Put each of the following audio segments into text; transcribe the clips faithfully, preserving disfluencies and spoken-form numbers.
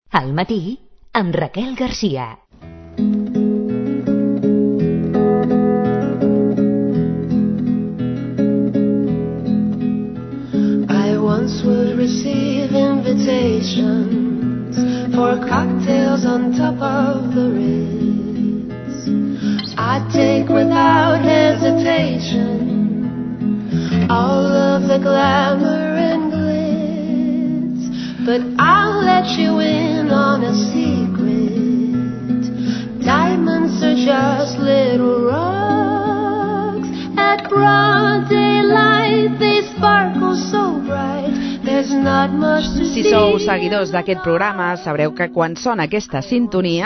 Al matí, amb Raquel Garcia. I once would receive invitations for cocktails on top of the Ritz. I'd take without hesitation all of the glamour and glitz, but I'll let you in on a secret. Diamonds are just little rocks. At broad daylight they sparkle so bright. There's not much to see. Si sou seguidors d'aquest programa, sabreu que quan sona aquesta sintonia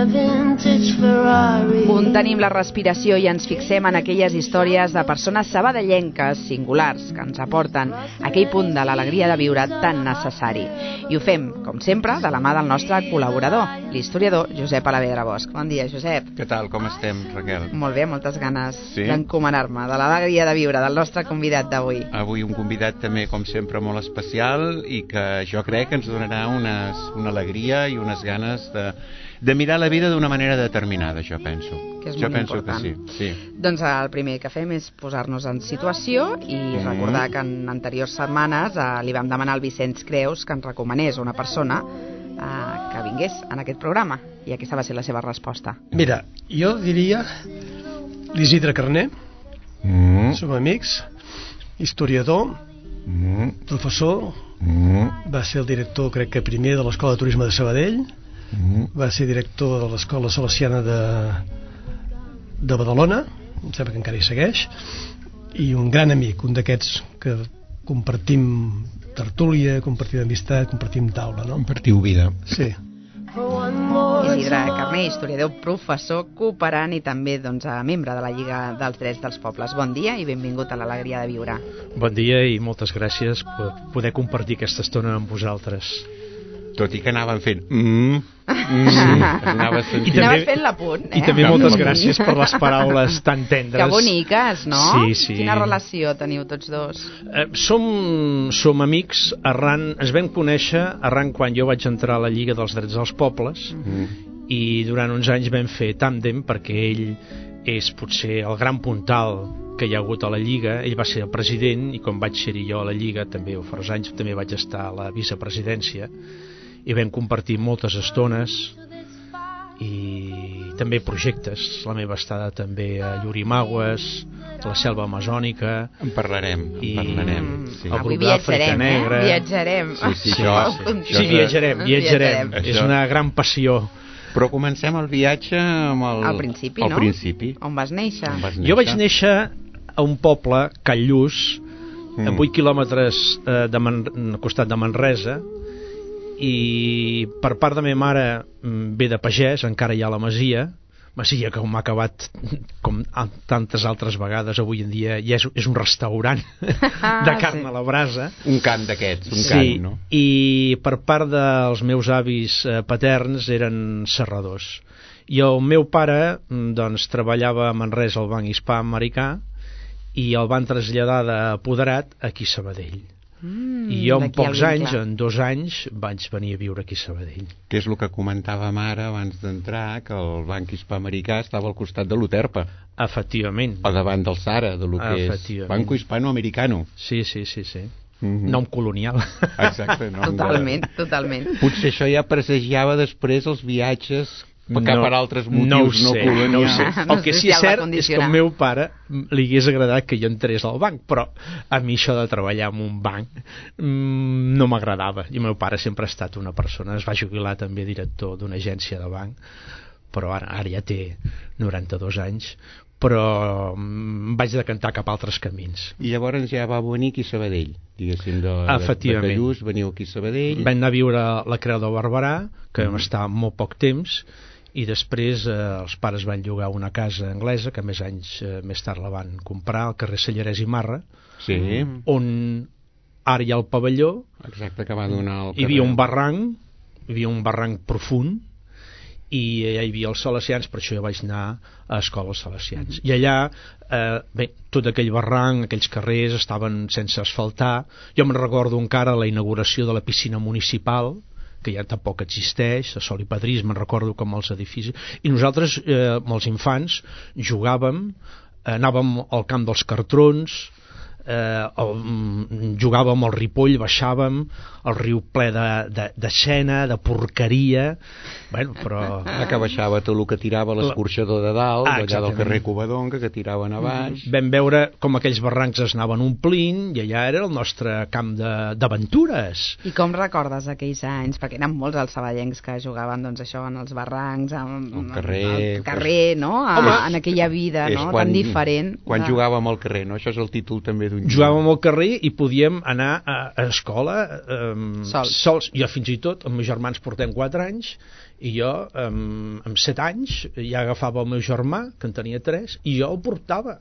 contenim la respiració i ens fixem en aquelles històries de persones sabadellenques singulars que ens aporten aquell punt de l'alegria de viure tan necessari. I ho fem, com sempre, de la mà del nostre col·laborador, l'historiador Josep Alavedra Bosch. Bon dia, Josep. Què tal, com estem, Raquel? Molt bé, moltes ganes sí? d'encomanar-me de l'alegria de viure del nostre convidat d'avui. Avui un convidat també, com sempre, molt especial i que jo crec que ens donarà unes, una alegria i unes ganes de, de mirar la vida d'una manera determinada, jo penso. Que és jo molt penso important. que sí, sí. Doncs el primer que fem és posar-nos en situació i mm. recordar que en anteriors setmanes eh, li vam demanar al Vicenç Creus que ens recomanés una persona eh, que vingués en aquest programa, i aquesta va ser la seva resposta. Mira, jo diria l'Isidre Carner, Mm. som amics, historiador, Mm. professor, Mm. va ser el director, crec que primer, de l'Escola de Turisme de Sabadell, Mm. va ser director de l'Escola Salesiana de, de Badalona, em sembla que encara hi segueix, i un gran amic, un d'aquests que compartim tertúlia, compartim amistat, compartim taula, no? Compartiu vida. Sí. Isidre Carner, historiador, professor, cooperant i també doncs, membre de la Lliga dels Drets dels Pobles. Bon dia i benvingut a l'Alegria de Viure. Bon dia i moltes gràcies per poder compartir aquesta estona amb vosaltres. Tot i que anaven fent mm, mm, Sí. anaves sentint... I també, anaves fent l'apunt, eh? I també moltes gràcies per les paraules tan tendres. Que boniques, no? Sí, sí. Quina relació teniu tots dos? Eh, som, som amics arran... Ens vam conèixer arran quan jo vaig entrar a la Lliga dels Drets dels Pobles Mm. i durant uns anys vam fer tàndem perquè ell és potser el gran puntal que hi ha hagut a la Lliga. Ell va ser el president i quan vaig ser-hi jo a la Lliga també, fa uns anys, també vaig estar a la vicepresidència i vam compartir moltes estones i també projectes. La meva estada també a Llorimaues, a la selva amazònica. En parlarem, en I parlarem. Sí. Avui viatjarem, eh? Negra. Viatjarem. Sí, sí, això, Sí, això, sí viatjarem, viatjarem. Això. És una gran passió. Però comencem el viatge amb el... Al principi, al no? principi. On vas néixer? On vas néixer? Jo vaig néixer a un poble, Callús, Mm. a vuit quilòmetres eh, de Man... al costat de Manresa, i per part de meva mare mm, ve de pagès, encara hi ha la masia, masia que m'ha acabat com tantes altres vegades avui en dia, i és, és un restaurant de carn sí. a la brasa. Un cant d'aquests, un Sí, cant, no? i per part dels meus avis eh, paterns eren serradors. I el meu pare mm, doncs, treballava a Manresa al Banc Hispà-Americà i el van traslladar d'apoderat aquí a Sabadell. Mm, I jo en d'aquí pocs el anys, vincle. en dos anys, vaig venir a viure aquí a Sabadell. Que és el que comentàvem ara abans d'entrar, que el Banc Hispà-Americà estava al costat de l'Uterpa, Efectivament. a davant del Sara, de lo que és Efectivament. Banco Hispano-Americano. Sí, sí, sí, sí. Mm-hmm. Nom colonial. Exacte, nom Totalment, de... totalment. Potser això ja presagiava després els viatges cap No, per altres motius no ho no, sé, colonials. no ho sé. No El que sé sí si és el va cert és que condicionar. al meu pare li hagués agradat que jo entrés al banc, però a mi això de treballar en un banc mmm, no m'agradava. I el meu pare sempre ha estat una persona, es va jubilar també director d'una agència de banc, però ara, ara ja té noranta-dos anys, però mm, vaig decantar cap a altres camins. I llavors ja va venir aquí a Sabadell, diguéssim, de, de, de Efectivament. Callús, veniu aquí a Sabadell. Vam anar a viure a la Creu de Barberà, que vam Mm. estar molt poc temps, i després eh, els pares van llogar una casa anglesa, que més anys eh, més tard la van comprar, al carrer Sallarès i Marra, Sí, Mm. on ara hi ha el pavelló, exacte, que va donar el hi havia carrer. un barranc, hi havia un barranc profund, i allà hi havia els salesians, per això jo vaig anar a escola als salesians. I allà, eh, bé, tot aquell barranc, aquells carrers estaven sense asfaltar. Jo me'n recordo encara la inauguració de la piscina municipal, que ja tampoc existeix, a Sol i Padrís, me'n recordo com els edificis, i nosaltres, eh, amb els infants, jugàvem, eh, anàvem al camp dels Cartrons, eh, el, jugàvem al Ripoll, baixàvem, el riu ple de, de, de xena, de porqueria, bueno, però... Que baixava tot el que tirava l'escorxador de dalt, ah, allà del carrer Covadonga, que tiraven a baix. Vam veure com aquells barrancs es anaven omplint, i allà era el nostre camp d'aventures. I com recordes aquells anys? Perquè eren molts els saballencs que jugaven, doncs, això, en els barrancs, en, el carrer, al carrer, no? A, Home, en aquella vida, no? Quan, tan diferent. Quan de... jugàvem al carrer, no? Això és el títol també d'un... Jugàvem al carrer i podíem anar a, a escola eh, sols. sols. Jo fins i tot, amb meus germans portem quatre anys, i jo amb, amb set anys ja agafava el meu germà, que en tenia tres, i jo el portava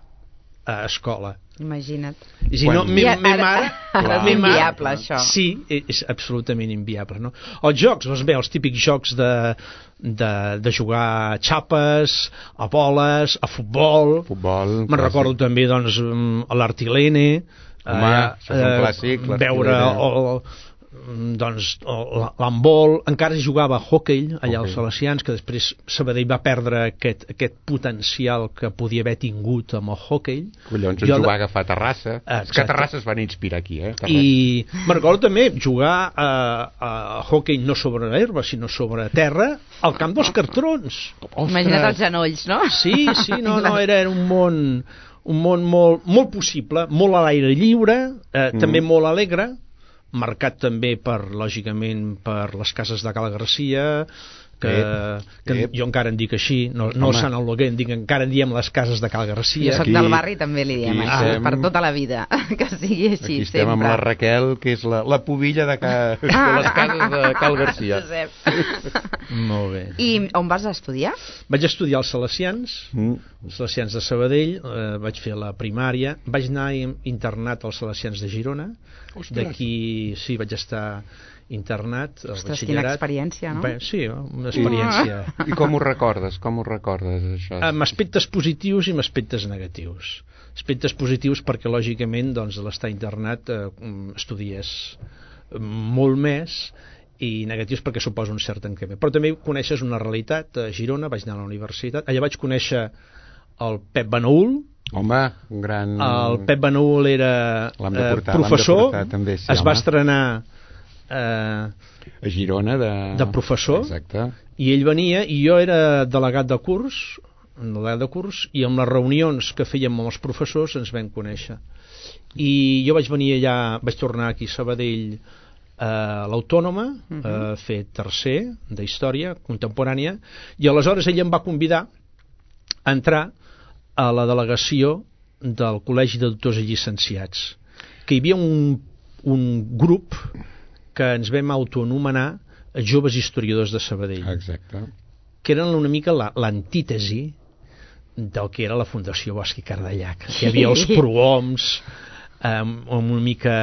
a escola. Imagina't. I si no, mi, I mi mare... Ara és inviable, això. Sí, és absolutament inviable, no? Els jocs, doncs bé, els típics jocs de, de, de jugar a xapes, a boles, a futbol. Futbol. Me'n recordo també, doncs, a l'Artilene. Home, eh, això és un clàssic, veure el, doncs l'handbol. Encara es jugava a hoquei allà als Salesians, que després Sabadell va perdre aquest, aquest potencial que podia haver tingut amb el hoquei. Collons, ens ho va agafar a Terrassa. És que a Terrassa es van inspirar aquí, eh? Terrassa. I me'n recordo també jugar a, a hoquei no sobre herba, sinó sobre terra, al camp dels Cartrons. Ostres. Imagina't els genolls, no? Sí, sí, no, no, era, era un món un món molt, molt possible, molt a l'aire lliure, eh, mm. també molt alegre, marcat també per, lògicament, per les cases de Cal Garcia, que, ep, que ep. jo encara en dic així, no, no el Sant Alloguer, en dic, encara en diem les cases de Cal Garcia. Jo soc del barri, també li diem així, ah. per tota la vida, que sigui així. Aquí estem sempre. Amb la Raquel, que és la, la pubilla de, ca, de les cases de Cal Garcia. Molt bé. I on vas estudiar? Vaig estudiar als Salesians, mm. els Salesians de Sabadell, eh, vaig fer la primària, vaig anar internat als Salesians de Girona, d'aquí, sí, vaig estar internat al Ostres, quina experiència, no? Bé, sí, una experiència. I com ho recordes? Com ho recordes, això? Amb aspectes positius i amb aspectes negatius. Aspectes positius perquè, lògicament, doncs, a l'estar internat eh, estudies molt més, i negatius perquè suposa un cert encrement. Però també coneixes una realitat. A Girona vaig anar a la universitat, allà vaig conèixer el Pep Benaül. Home, un gran... El Pep Benaül era eh, professor, portar, també, sí, es home. va estrenar eh, a Girona de... de professor. Exacte. I ell venia, i jo era delegat de curs, delegat de curs, i amb les reunions que fèiem amb els professors ens vam conèixer. I jo vaig venir allà, vaig tornar aquí a Sabadell a l'Autònoma, uh-huh. a fer tercer de història contemporània, i aleshores ell em va convidar a entrar a la delegació del Col·legi de Doctors i Llicenciats, que hi havia un, un grup que ens vam autoanomenar Joves Historiadors de Sabadell. Exacte. Que eren una mica l'antítesi del que era la Fundació Bosch i Cardellac. Hi havia els prohoms, amb una mica,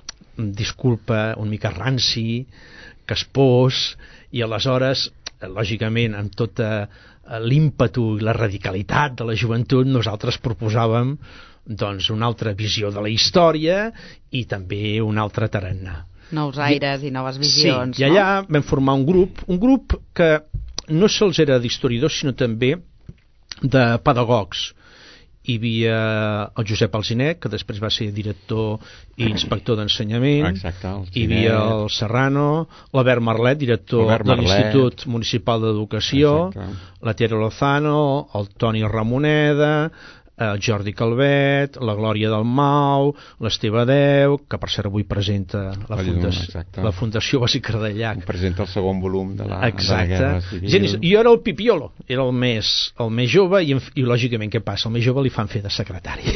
disculpa, una mica ranci, caspós, i aleshores, lògicament, amb tota l'ímpetu i la radicalitat de la joventut, nosaltres proposàvem doncs una altra visió de la història i també un altre tarannà. Nous aires i, i noves visions. Sí, i allà no? vam formar un grup, un grup que no sols era d'historiadors, sinó també de pedagogs. Hi havia el Josep Alzinet, que després va ser director i inspector d'ensenyament. Exacte, hi havia el Serrano, l'Albert Marlet, director Albert de l'Institut Municipal d'Educació, la Tere Lozano, el Toni Ramoneda, el Jordi Calvet, la Glòria del Mau, l'Esteve Deu, que per cert avui presenta la, fundació, la Fundació Bosch i Cardellac. Presenta el segon volum de la, exacte. de la Guerra Civil. Gent, jo era el Pipiolo, era el més, el més jove, i, i lògicament què passa? El més jove li fan fer de secretari.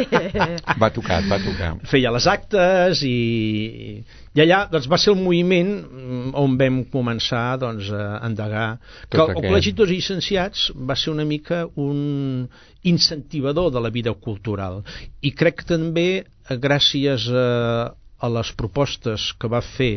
Va tocar, va tocar. Feia les actes i... I allà doncs, va ser el moviment on vam començar doncs, a endegar. Que el, el Col·legi dels Llicenciats va ser una mica un incentivador de la vida cultural. I crec que també, gràcies a, a les propostes que va fer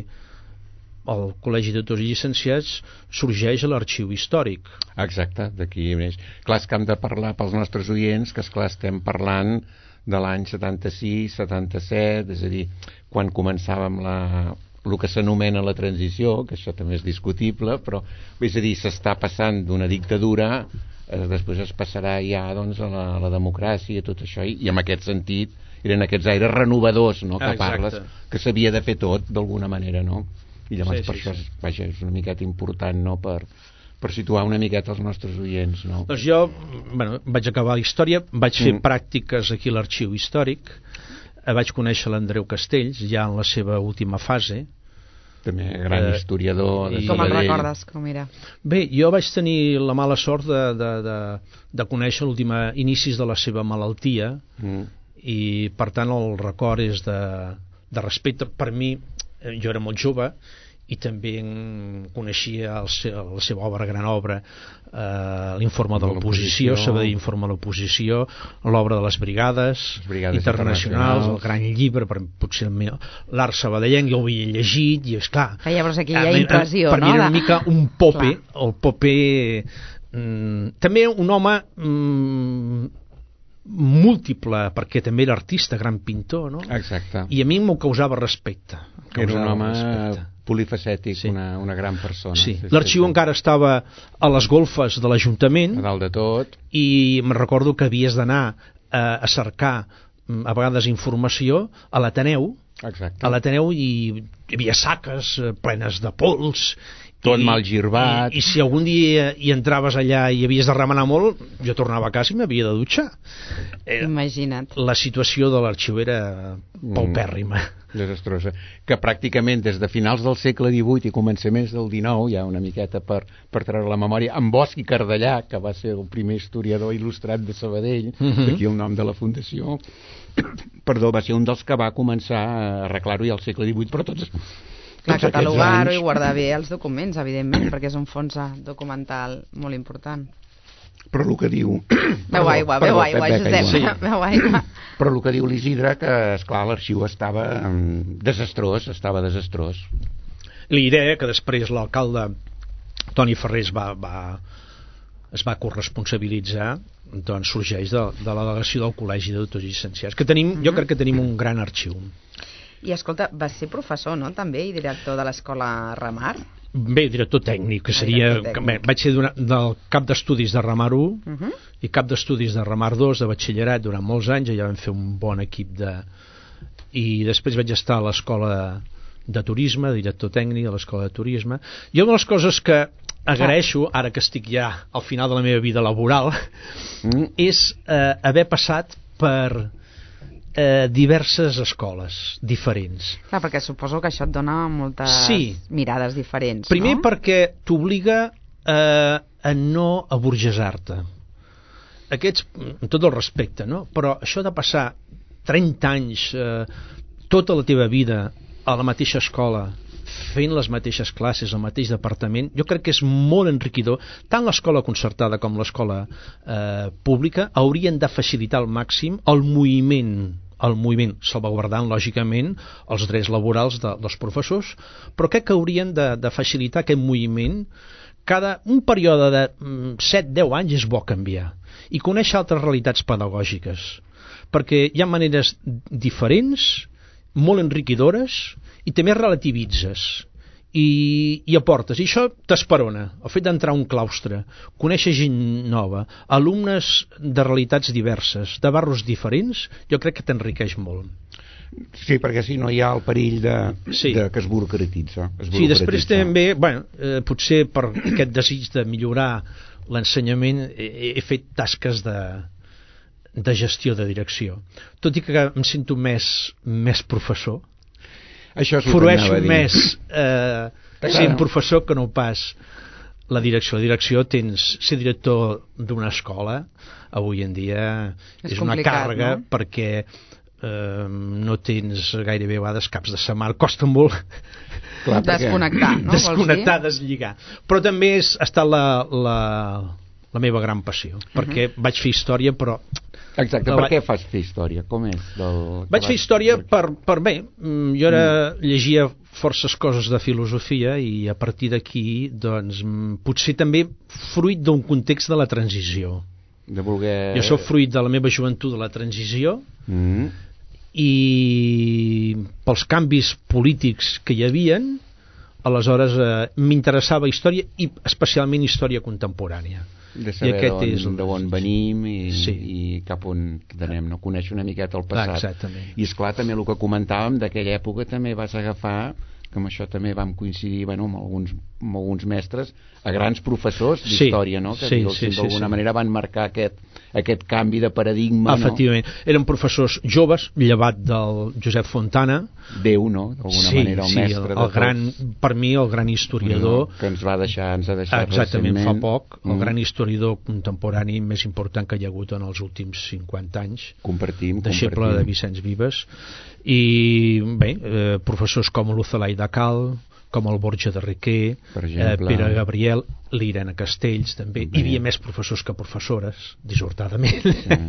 el Col·legi de Doctors i Llicenciats, sorgeix l'Arxiu Històric. Exacte, d'aquí neix. Clar, és que hem de parlar pels nostres oients, que esclar estem parlant de l'any setanta-sis, setanta-set, és a dir, quan començàvem la, el que s'anomena la transició, que això també és discutible, però és a dir, s'està passant d'una dictadura, eh, després es passarà ja doncs, a, la, a la democràcia i tot això, i, i en aquest sentit eren aquests aires renovadors, no?, que Exacte. parles, que s'havia de fer tot d'alguna manera, no? I llavors Sí, per sí, això sí. és, vaja, és una miqueta important, no?, per, per situar una miqueta els nostres oients, no? Doncs jo, bueno, vaig acabar la història, vaig fer Mm. pràctiques aquí a l'Arxiu Històric, eh, vaig conèixer l'Andreu Castells ja en la seva última fase. També gran Eh, historiador de i- Com el Sabadell. recordes? Com era? Bé, jo vaig tenir la mala sort de, de, de, de conèixer l'última inicis de la seva malaltia, Mm. i per tant el record és de, de respecte per mi. eh, Jo era molt jove i també en coneixia el se, la seva obra, gran obra, eh, l'informe de De l'oposició, l'oposició. saber d'informe de l'oposició, l'obra de les brigades, Les brigades internacionals, internacionals. el gran llibre, per, potser el meu, l'art sabadellenc, jo ho havia llegit i és clar, Que llavors aquí hi a ha mi- impressió, per no? mi era de- una mica un pope, Clar. el pope mm, també un home mm, múltiple, perquè també era artista, gran pintor, no? Exacte. I a mi m'ho causava respecte. Era un Causava home respecte. polifacètic, Sí. una, una gran persona. Sí. L'arxiu sí. encara estava a les golfes de l'Ajuntament A dalt de tot. i me'n recordo que havies d'anar a, a cercar mm, a vegades informació a l'Ateneu. Exacte. A l'Ateneu hi, hi havia saques eh, plenes de pols, Tot mal girbat. i, i si algun dia hi entraves allà i havies de remenar molt, jo tornava a casa i m'havia de dutxar. Eh, Imagina't. la situació de l'arxiu era paupèrrima. Desastrosa. Que pràcticament des de finals del segle divuit i començaments del dinou, ja una miqueta per, per treure la memòria, en Bosch i Cardellà, que va ser el primer historiador il·lustrat de Sabadell, uh Mhm. -huh. aquí el nom de la fundació, perdó, va ser un dels que va començar a arreglar-ho ja al segle divuit, però tots... Clar, tots aquests catalogar-ho i anys- guardar bé els documents, evidentment, perquè és un fons eh, documental molt important. Però el que diu... Beu aigua, beu aigua, Josep, Sí. beu aigua. Però el que diu l'Isidre, que, esclar, l'arxiu estava mm, desastrós, estava desastrós. Li diré que després l'alcalde Toni Ferrés va, va, es va corresponsabilitzar, doncs sorgeix de, de la delegació del Col·legi de Doctors i Llicenciats, que tenim, jo crec que tenim un gran arxiu. I escolta, vas ser professor, no?, també, i director de l'escola Remar? Bé, director tècnic, que seria... Director tècnic. Bé, vaig ser d'una, del cap d'estudis de Remar u Uh -huh. i cap d'estudis de Remar dos de batxillerat durant molts anys, i ja vam fer un bon equip de... I després vaig estar a l'escola de turisme, director tècnic a l'escola de turisme. I una de les coses que agraeixo, ara que estic ja al final de la meva vida laboral, Mm? és eh, haver passat per eh, diverses escoles diferents. Clar, perquè suposo que això et dona moltes Sí. mirades diferents, Primer no? perquè t'obliga eh, a no aburgesar-te. Aquests, amb tot el respecte, no? Però això de passar trenta anys, eh, tota la teva vida a la mateixa escola, fent les mateixes classes, el mateix departament, jo crec que és molt enriquidor. Tant l'escola concertada com l'escola eh, pública haurien de facilitar al màxim el moviment el moviment, salvaguardant lògicament els drets laborals de, dels professors, però crec que haurien de, de facilitar aquest moviment. Cada un període de mm, set a deu anys és bo canviar i conèixer altres realitats pedagògiques, perquè hi ha maneres diferents, molt enriquidores, i també relativitzes i, i aportes, i això t'esperona. El fet d'entrar a un claustre, conèixer gent nova, alumnes de realitats diverses, de barros diferents, jo crec que t'enriqueix molt. Sí, perquè si no hi ha el perill de, Sí. de que es burocratitza. Es Sí, després burocratitza. també, bueno, eh, potser per aquest desig de millorar l'ensenyament he, he fet tasques de, de gestió de direcció. Tot i que em sento més, més professor, Això és el que frueixo anava a dir. més eh, sent professor que no pas la direcció. La direcció, tens, ser director d'una escola avui en dia És és, una complicat, càrrega, no? perquè eh, no tens gairebé a vegades caps de setmana, costa molt Clar, perquè- Desconnectar, no? desconnectar, Vols deslligar. Però també és, ha estat la, la, la meva gran passió, perquè vaig fer història, però Exacte, No, per va- què fas fer història? Com és? Del... vaig fer història per, per bé, mm, jo era, llegia forces coses de filosofia i a partir d'aquí, doncs, mm, potser també fruit d'un context de la transició. De voler... Jo sóc fruit de la meva joventut de la transició Mm. i pels canvis polítics que hi havien, aleshores eh, m'interessava història i especialment història contemporània. De saber d'on venim i, sí. i cap on anem, no? Conèixer una miqueta el passat. Exactament. I esclar, també el que comentàvem d'aquella època també vas agafar, que amb això també vam coincidir, bueno, amb alguns, amb alguns mestres, a grans professors d'història, sí, no? Que sí, sí, sí, d'alguna sí, manera van marcar aquest, aquest canvi de paradigma. Efectivament. No? Eren professors joves, llevat del Josep Fontana. Déu, no? D'alguna sí, manera el sí, mestre el, de el gran, per mi el gran historiador, no, que ens va deixar, ens ha deixat exactament recentment. fa poc, el mm. gran historiador contemporani més important que hi ha hagut en els últims cinquanta anys. Compartim, deixeble compartim. de Vicenç Vives. I bé, eh, professors com l'Ucelai de Cal, com el Borja de Riquer, eh, Pere Gabriel, l'Irene Castells també. Bé. Hi havia més professors que professores, dissortadament.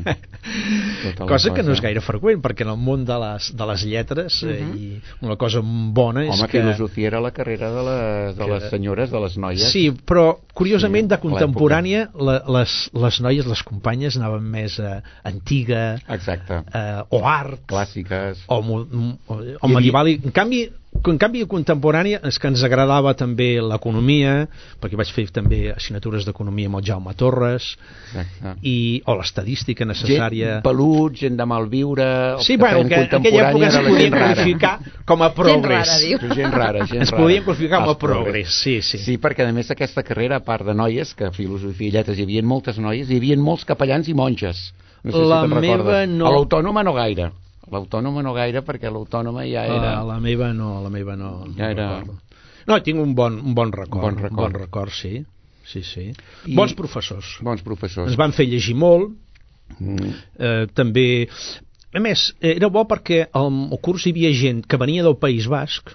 Sí. cosa, cosa que no és gaire freqüent, perquè en el món de les, de les lletres uh-huh. eh, i una cosa bona és Home, que... Home, filosofia era la carrera de les, de les senyores, de les noies. Sí, però curiosament sí, de contemporània la, les, les noies, les companyes anaven més a eh, antiga. Exacte. Eh, o art. Clàssiques. O, o, o medieval. En canvi, en canvi contemporània és que ens agradava també l'economia, perquè vaig fer també assignatures d'economia amb el Jaume Torres. Exacte. I, o l'estadística necessària. Gent pelut, gent de malviure. Sí, bueno, que en aquella època es podien qualificar com a progrés. Gent rara, gent rara. Gent es podien qualificar com a progrés, sí, sí. Sí, perquè a més aquesta carrera, a part de noies, que a filosofia i lletres hi havia moltes noies, hi havia molts capellans i monges. No sé la si te'n meva recordes. no. A l'Autònoma no gaire. L'autònoma no gaire, perquè l'autònoma ja era... Uh, la meva no, la meva no. Ja no era... Recordo. No, tinc un bon, un bon record. Bon record. Un bon record, sí. Sí, sí. I... Bons professors. Bons professors. Ens van fer llegir molt. Mm. Eh, també... A més, era bo perquè al curs hi havia gent que venia del País Basc,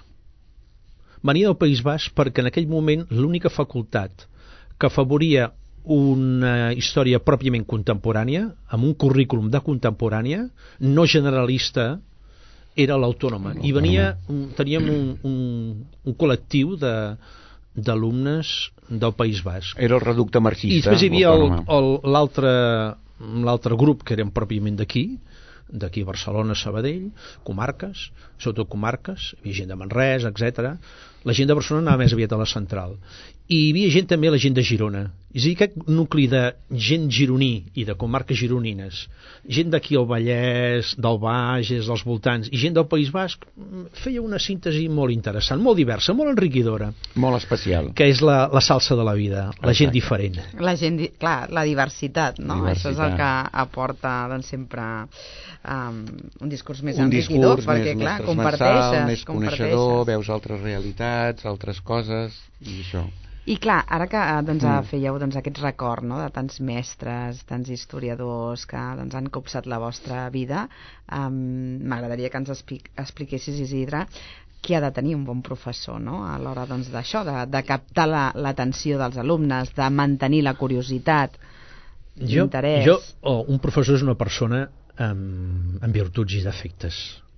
venia del País Basc perquè en aquell moment l'única facultat que afavoria una història pròpiament contemporània, amb un currículum de contemporània, no generalista, era l'Autònoma. I venia, teníem un, un, un col·lectiu de d'alumnes del País Basc. Era el reducte marxista. I després hi havia l'altre l'altre grup que eren pròpiament d'aquí, d'aquí a Barcelona, Sabadell, comarques, sobretot comarques, hi havia gent de Manresa, etcètera. La gent de Barcelona anava més aviat a la central. I hi havia gent també, la gent de Girona. És a dir, aquest nucli de gent gironí i de comarques gironines, gent d'aquí al Vallès, del Bages, dels voltants, i gent del País Basc, feia una síntesi molt interessant, molt diversa, molt enriquidora. Molt especial. Que és la, la salsa de la vida, la Exacte. Gent diferent. La gent, clar, la diversitat, no? Diversitat. Això és el que aporta, doncs, sempre um, un discurs més un enriquidor, discurs perquè, més, clar, més comparteixes. més coneixedor, veus altres realitats, altres coses, i això. I clar, ara que doncs, mm. fèieu doncs, aquest record, no?, de tants mestres, tants historiadors que doncs, han copsat la vostra vida, um, m'agradaria que ens explic expliquessis, Isidre, què ha de tenir un bon professor, no?, a l'hora doncs, d'això, de, de captar l'atenció la, dels alumnes, de mantenir la curiositat, l'interès. Jo, oh, un professor és una persona amb, amb virtuts i defectes.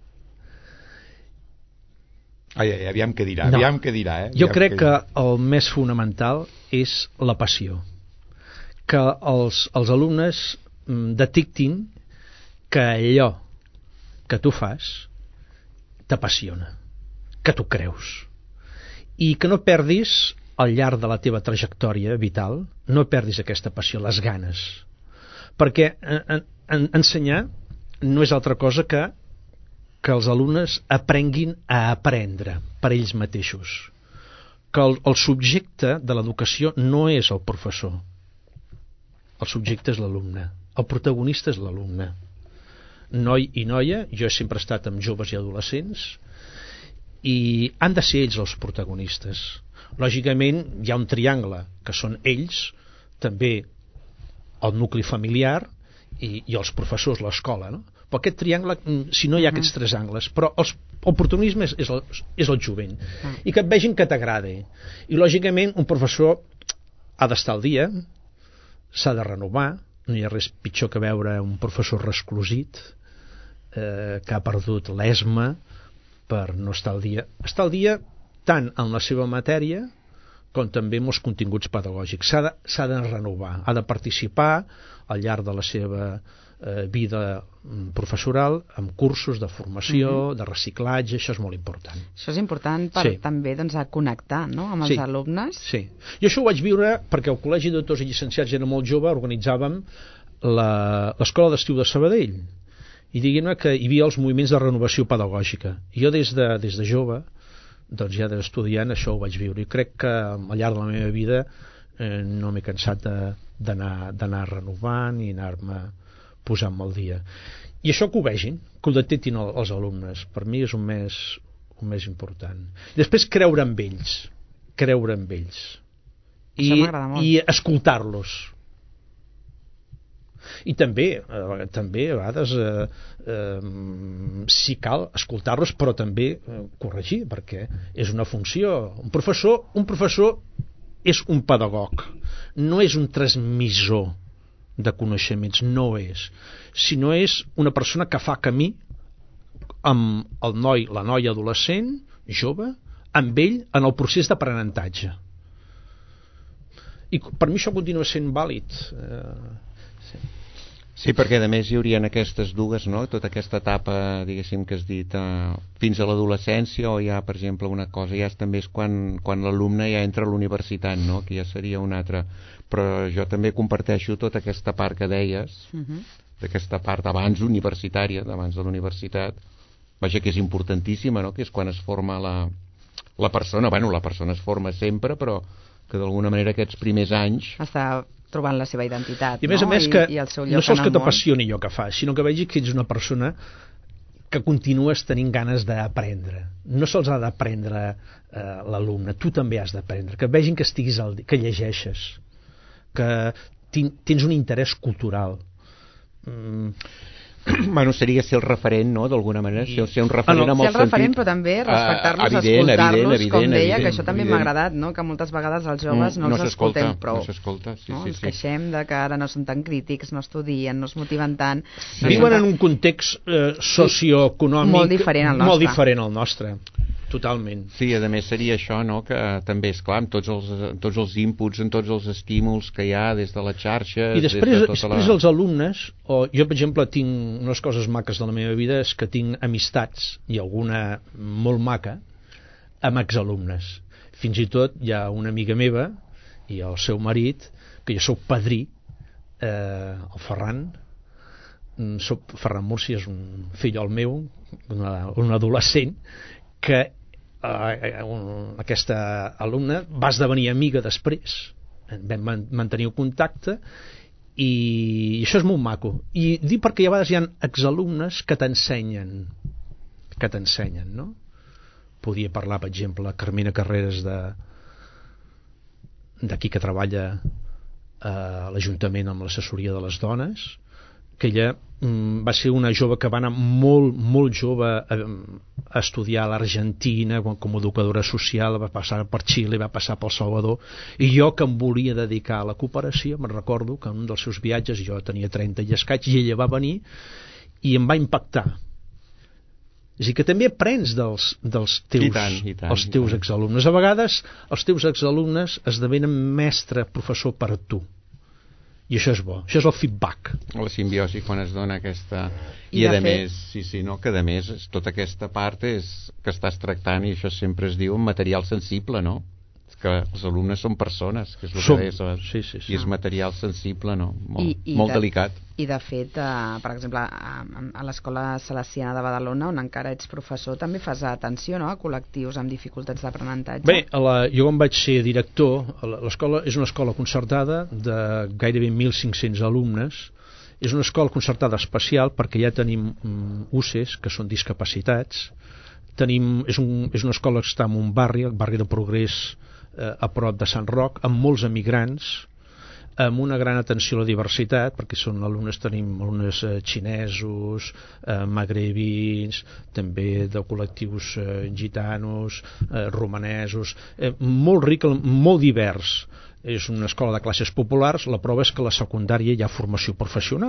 Ai, ai, aviam què dirà, no. aviam què dirà, eh? Aviam jo crec que, que el més fonamental és la passió. Que els, els alumnes detectin que allò que tu fas t'apassiona, que tu creus. I que no perdis, al llarg de la teva trajectòria vital, no perdis aquesta passió, les ganes. Perquè en, en, ensenyar no és altra cosa que que els alumnes aprenguin a aprendre per ells mateixos. Que el, el subjecte de l'educació no és el professor. El subjecte és l'alumne. El protagonista és l'alumne. Noi i noia, jo he sempre estat amb joves i adolescents, i han de ser ells els protagonistes. Lògicament, hi ha un triangle, que són ells, també el nucli familiar i, i els professors, l'escola, no? Però aquest triangle, si no hi ha aquests tres angles, però els, el protagonisme és, és, el, és el jovent, i que et vegin que t'agrada. I lògicament un professor ha d'estar al dia, s'ha de renovar, no hi ha res pitjor que veure un professor resclosit eh, que ha perdut l'esma per no estar al dia. Estar al dia tant en la seva matèria com també amb els continguts pedagògics. S'ha de, s'ha de renovar, ha de participar al llarg de la seva eh, vida professoral, amb cursos de formació, mm-hmm. de reciclatge, això és molt important. Això és important per sí. també doncs, a connectar, no?, amb els sí. alumnes. Sí, jo això ho vaig viure perquè el Col·legi de Doctors i Llicenciats era molt jove, organitzàvem l'Escola d'Estiu de Sabadell, i diguem-ne que hi havia els moviments de renovació pedagògica. I jo des de, des de jove, doncs ja d'estudiant, això ho vaig viure, i crec que al llarg de la meva vida eh, no m'he cansat d'anar renovant i anar-me posant-me al dia. I això que ho vegin, que ho detectin els alumnes, per mi és un més, un més important. I després creure en ells, creure en ells. I, i escoltar-los. I també, eh, també a vegades, eh, eh, si cal, escoltar-los, però també eh, corregir, perquè és una funció. Un professor, un professor és un pedagog, no és un transmissor de coneixements, no és, sinó és una persona que fa camí amb el noi, la noia adolescent, jove, amb ell en el procés d'aprenentatge. I per mi això continua sent vàlid. Eh, sí. Sí, perquè a més hi haurien aquestes dues, no? Tota aquesta etapa, diguéssim, que has dit, eh, fins a l'adolescència, o ja, per exemple, una cosa, ja també és quan, quan l'alumne ja entra a la universitat, no? Que ja seria una altra. Però jo també comparteixo tota aquesta part que deies, uh-huh. d'aquesta part abans universitària, d'abans de la universitat, vaja, que és importantíssima, no? Que és quan es forma la, la persona, bueno, la persona es forma sempre, però que d'alguna manera aquests primers anys... Està trobant la seva identitat, I a més no? a més que I, i el seu lloc no sols que en el món. t'apassioni allò que fas, sinó que vegi que ets una persona que continues tenint ganes d'aprendre. No sols ha d'aprendre eh, l'alumne, tu també has d'aprendre, que vegin que estiguis al, que llegeixes, que tens un interès cultural. Mm. Bueno, seria ser el referent, no?, d'alguna manera, ser, ser un referent no, amb el sentit... Ser el referent, sentit... però també respectar-los, uh, evident, escoltar-los, evident, com deia, evident, que això també evident. m'ha agradat, no?, que moltes vegades els joves no, no els escoltem prou. No s'escolta, sí, no? sí, Ens sí. queixem de que ara no són tan crítics, no estudien, no es motiven tant... Sí. Viuen en un context eh, socioeconòmic molt diferent al nostre. Molt diferent al nostre. Totalment. Sí, a més seria això, no?, que també, és clar, amb tots els, tots els inputs, en tots els estímuls que hi ha des de les xarxes... I després, des de tota després la... els alumnes, o jo, per exemple, tinc unes coses maques de la meva vida, és que tinc amistats, i alguna molt maca, amb exalumnes. Fins i tot hi ha una amiga meva i el seu marit, que jo soc padrí, eh, el Ferran, soc Ferran Múrcia, és un fill el meu, una, un adolescent, que eh, un, aquesta alumna va esdevenir amiga després, vam mantenir el contacte, i això és molt maco. I dic perquè hi ha vegades hi ha exalumnes que t'ensenyen, que t'ensenyen, no? Podia parlar, per exemple, Carmina Carreras de d'aquí que treballa a l'Ajuntament amb l'assessoria de les dones, que ella mm, va ser una jove que va anar molt, molt jove a, a estudiar a l'Argentina com a educadora social, va passar per Xile, va passar pel Salvador, i jo que em volia dedicar a la cooperació, me'n recordo que en un dels seus viatges, jo tenia trenta i escaig, i ella va venir i em va impactar. És a dir, que també aprens dels, dels teus, I tant, i tant, els teus exalumnes. A vegades els teus exalumnes esdevenen mestre, professor per a tu. I això és bo, això és el feedback. La simbiosi, quan es dona aquesta... I, I a fet... més, sí, sí, no, que a més tota aquesta part és que estàs tractant, i això sempre es diu, material sensible, no? Que els alumnes són persones, que és el som. que deies, sí, sí, sí. i és material sensible, no? Molt, I, i molt de, delicat. I de fet, eh, per exemple, a, a l'Escola Salesiana de Badalona, on encara ets professor, també fas atenció, no?, a col·lectius amb dificultats d'aprenentatge. Bé, a la, jo quan vaig ser director, l'escola és una escola concertada de gairebé mil cinc-cents alumnes. És una escola concertada especial perquè ja tenim um, U C Es, que són discapacitats. Tenim, és, un, és una escola que està en un barri, el barri de Progrés, eh, a prop de Sant Roc, amb molts emigrants, amb una gran atenció a la diversitat, perquè són alumnes, tenim alumnes eh, xinesos, eh, magrebins, també de col·lectius eh, gitanos, eh, romanesos, eh, molt ric, molt divers. És una escola de classes populars. La prova és que a la secundària hi ha formació professional.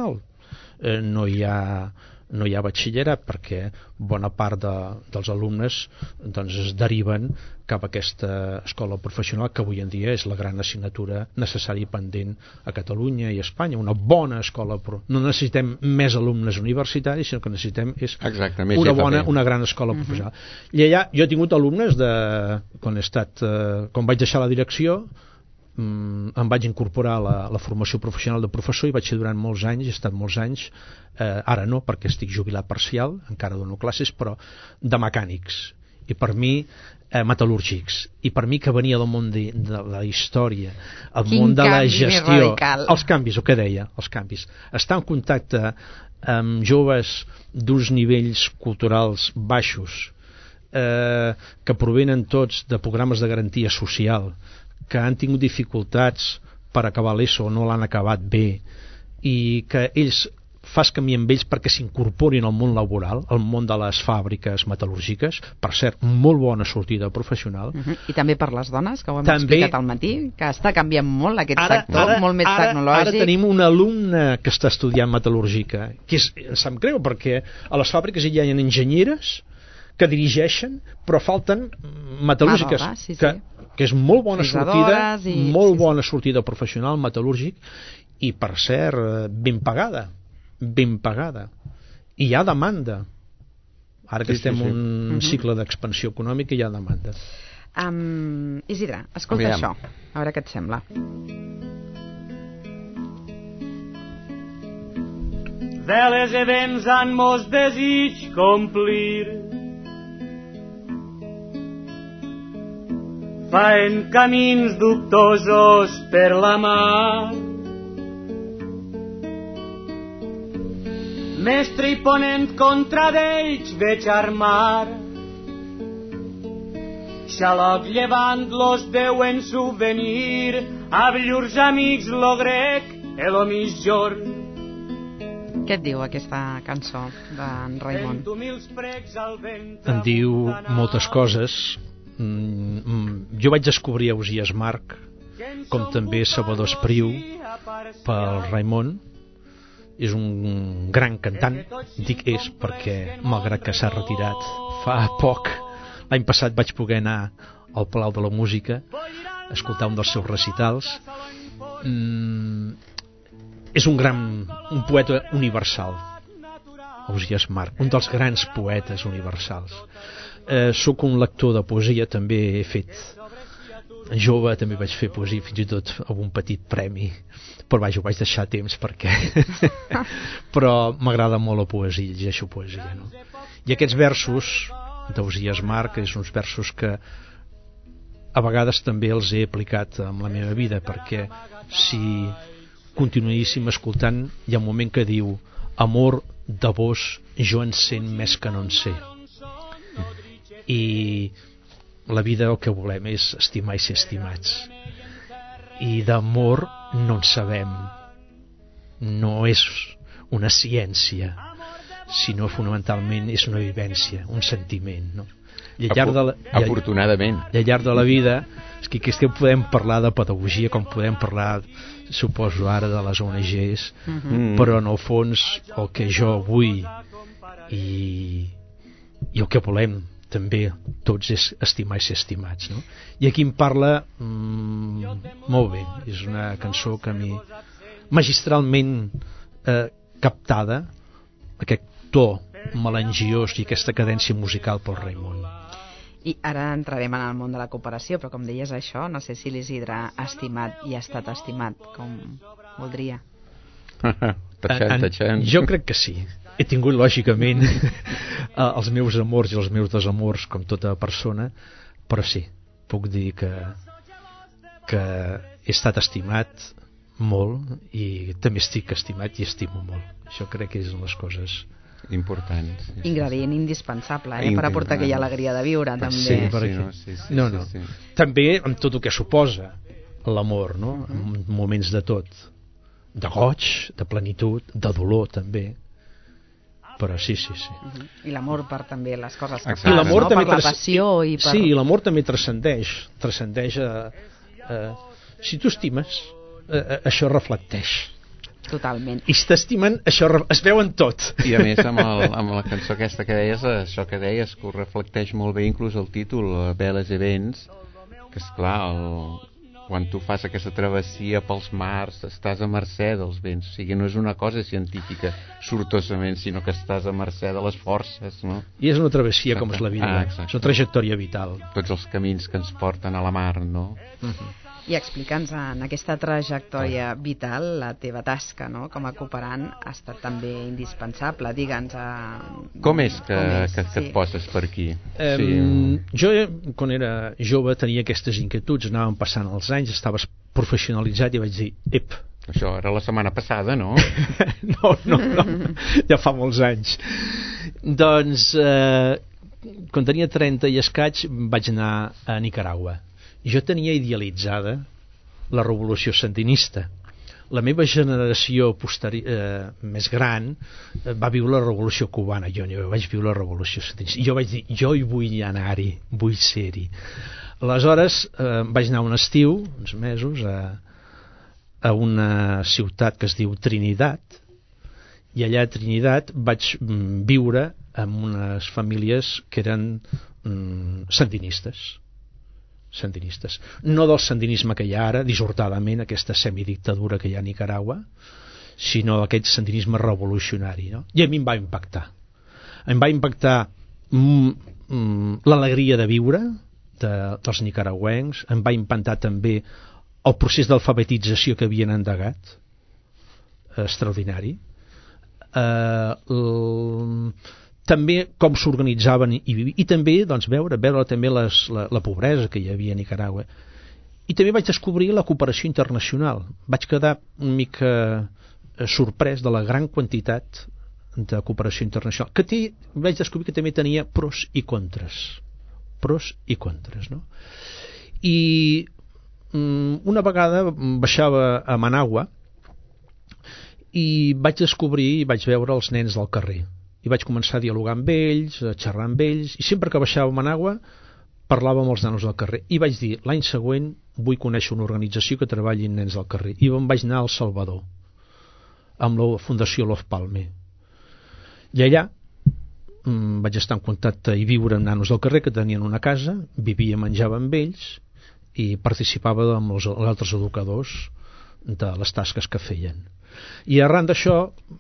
eh, no hi ha no hi ha batxillerat, perquè bona part de, dels alumnes doncs, es deriven cap a aquesta escola professional, que avui en dia és la gran assignatura necessària i pendent a Catalunya i a Espanya, una bona escola. No necessitem més alumnes universitaris, sinó que necessitem és Exacte, una bona, una gran escola Uh-huh. professional. I allà jo he tingut alumnes de, quan he estat, eh, quan vaig deixar la direcció, mm, em vaig incorporar a la, la formació professional de professor i vaig ser durant molts anys, he estat molts anys, eh, ara no, perquè estic jubilat parcial, encara dono classes, però de mecànics. I per mi eh, metal·lúrgics, i per mi que venia del món de, de la història, el Quin món de la canvi més gestió, radical. els canvis, el que deia, els canvis, estar en contacte amb joves d'uns nivells culturals baixos, eh, que provenen tots de programes de garantia social, que han tingut dificultats per acabar l'ESO o no l'han acabat bé, i que ells fas camí amb ells perquè s'incorporin al món laboral, al món de les fàbriques metal·lúrgiques, per cert, molt bona sortida professional. Uh-huh. I també per les dones, que ho hem També, explicat al matí, que està canviant molt aquest ara, sector, ara, molt més ara, tecnològic. Ara tenim un alumne que està estudiant metal·lúrgica, que és, em sap greu, perquè a les fàbriques hi ha enginyeres que dirigeixen, però falten metal·lúrgiques, Mà d'obra, sí, sí. que, que és molt bona sortida, i... molt sí, bona sortida professional metal·lúrgic, i per cert, eh, ben pagada, ben pagada. I hi ha demanda. Ara que Sí, estem sí, en sí. un Uh-huh. cicle d'expansió econòmica, hi ha demanda. Um, Isidre, escolta Aviam. això, a veure què et sembla. Veles e vents han mos desig complir. Faen camins dubtosos per la mar. Mestre i ponent contra d'ells veig armar. Xaloc llevant los veuen subvenir, amb llurs amics lo grec e lo mitjorn. Què et diu aquesta cançó d'en Raimon? Em diu moltes coses. Mm, jo vaig descobrir Ausiàs Marc, com també Salvador Espriu, pel Raimon. És un gran cantant, dic és perquè malgrat que s'ha retirat fa poc, l'any passat vaig poder anar al Palau de la Música a escoltar un dels seus recitals. Mm, és un gran, un poeta universal, Ausiàs Marc, un dels grans poetes universals. Eh, soc un lector de poesia, també he fet jove, també vaig fer poesia, fins i tot amb un petit premi, però vaja, ho vaig deixar a temps perquè però m'agrada molt la poesia, llegeixo poesia, no? I aquests versos d'Ausiàs Marc és uns versos que a vegades també els he aplicat en la meva vida, perquè si continuéssim escoltant hi ha un moment que diu: amor de vos jo en sent més que no en sé. I la vida el que volem és estimar i ser estimats, i d'amor no en sabem, no és una ciència, sinó fonamentalment és una vivència, un sentiment, no? I al llarg de la, i al, afortunadament i al llarg de la vida és que, que, és que podem parlar de pedagogia com podem parlar, suposo ara, de les O N Ges, Uh-huh. però en el fons el que jo vull i, i el que volem també tots és estimar i ser estimats, no? I aquí em parla mm, molt bé, és una cançó que a mi magistralment eh, captada, aquest to melangiós i aquesta cadència musical pel Raimon. I ara entrarem en el món de la cooperació, però com deies això, no sé si l'Isidre ha estimat i ha estat estimat com voldria. Tachant, tachant. Jo crec que sí. He tingut, lògicament, els meus amors i els meus desamors, com tota persona, però sí, puc dir que, que he estat estimat molt i també estic estimat i estimo molt. Això crec que són les coses importants. Sí, ingredient sí, indispensable, eh, per aportar aquella alegria de viure, sí, també. Sí, sí, no, sí, sí, no, no. Sí, sí. També amb tot el que suposa l'amor, no? En moments de tot, de goig, de plenitud, de dolor també, però sí, sí, sí. Uh-huh. I l'amor per també les coses que Exacte. fas, I l'amor no? també Per la tras- passió i per... Sí, i l'amor també transcendeix, transcendeix a, a... Si tu estimes, a, a, això reflecteix. Totalment. I si t'estimen, això es veu en tot. I a més, amb, el, amb la cançó aquesta que deies, això que deies, que ho reflecteix molt bé inclús el títol, Veles i Vents, que esclar, el, quan tu fas aquesta travessia pels mars, estàs a mercè dels vents, o sigui, no és una cosa científica sortosament, sinó que estàs a mercè de les forces, no? I és una travessia com és la vida, ah, és una trajectòria vital. Tots els camins que ens porten a la mar, no? Uh-huh. I explica'ns, en aquesta trajectòria vital, la teva tasca, no?, com a cooperant ha estat també indispensable. Digue'ns... Eh, com és que, com és? que, que sí. et poses per aquí? Um, sí. Jo, quan era jove, tenia aquestes inquietuds, anàvem passant els anys, estaves professionalitzat i vaig dir, ep... Això era la setmana passada, no? no, no, no, ja fa molts anys. Doncs, eh, quan tenia trenta i escaig, vaig anar a Nicaragua. Jo tenia idealitzada la revolució sandinista. La meva generació posteri- eh, més gran eh, va viure la revolució cubana. Jo no vaig viure la revolució sandinista. I jo vaig dir, jo hi vull anar-hi, vull ser-hi. Aleshores eh, vaig anar un estiu, uns mesos, a, a una ciutat que es diu Trinidad, i allà a Trinidad vaig mm, viure amb unes famílies que eren mm, sandinistes. sandinistes, no del sandinisme que hi ha ara, dissortadament, aquesta semidictadura que hi ha a Nicaragua, sinó aquest sandinisme revolucionari, no? I a mi em va impactar. Em va impactar mm, mm, l'alegria de viure de, dels nicaragüencs, em va impactar també el procés d'alfabetització que havien endegat, eh, extraordinari. Eh, el, també com s'organitzaven i, i, i també doncs, veure, veure també les, la, la pobresa que hi havia a Nicaragua. I també vaig descobrir la cooperació internacional. Vaig quedar una mica sorprès de la gran quantitat de cooperació internacional, que té, vaig descobrir que també tenia pros i contres. Pros i contres, no? I mm, una vegada baixava a Managua i vaig descobrir i vaig veure els nens del carrer. I vaig començar a dialogar amb ells, a xerrar amb ells, i sempre que baixava a Managua parlava amb els nanos del carrer. I vaig dir, l'any següent vull conèixer una organització que treballi amb nens del carrer. I em vaig anar a El Salvador, amb la Fundació Los Palme. I allà mm, vaig estar en contacte i viure amb nanos del carrer que tenien una casa, vivia, menjava amb ells i participava amb els, els altres educadors de les tasques que feien. I arran d'això,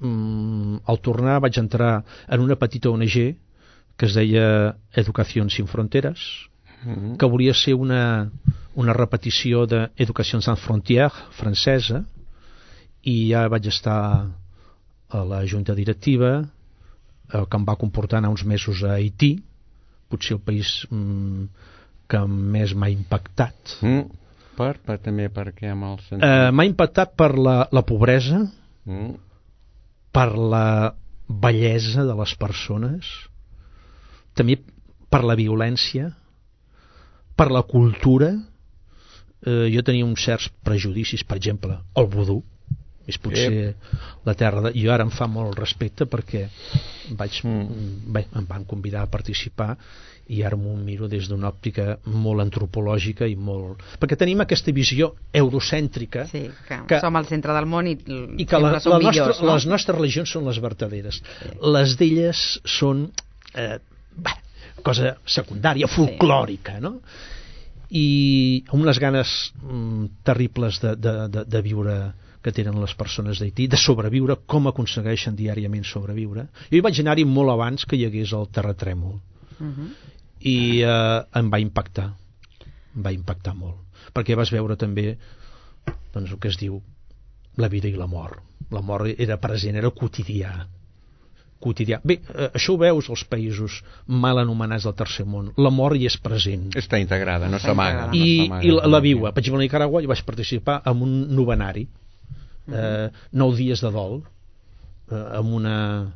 al tornar vaig entrar en una petita O N G que es deia Educación Sin Fronteras, mm-hmm. que volia ser una, una repetició d'Educación Sans Frontières francesa, i ja vaig estar a la junta directiva, que em va comportar anar uns mesos a Haití, potser el país mm, que més m'ha impactat. Mm. Per, per, també perquè amb el sentit... Uh, m'ha impactat per la, la pobresa, mm. per la bellesa de les persones, també per la violència, per la cultura. Uh, jo tenia uns certs prejudicis, per exemple, el vodú, és potser yep. la terra de... Jo ara em fa molt respecte perquè vaig, mm. bé, em van convidar a participar i ara m'ho miro des d'una òptica molt antropològica i molt... Perquè tenim aquesta visió eurocèntrica... Sí, que, que som al centre del món i, i que la, som la millors, nostra, no? Les nostres religions són les verdaderes. Sí. Les d'elles són eh, bah, cosa secundària, folclòrica, sí. no? I amb unes ganes mm, terribles de, de, de, de viure que tenen les persones d'Haití, de sobreviure, com aconsegueixen diàriament sobreviure. Jo hi vaig anar-hi molt abans que hi hagués el terratrèmol. Uh-huh. I eh, em va impactar. Em va impactar molt. Perquè vas veure també doncs, el que es diu la vida i la mort. La mort era present, era quotidià. quotidià. Bé, eh, això ho veus als països mal anomenats del tercer món. La mort hi és present. Està integrada, no s'amaga. I, no i la, la viu. Per exemple, a Nicaragua jo vaig participar en un novenari, eh, nou dies de dol, eh, amb una...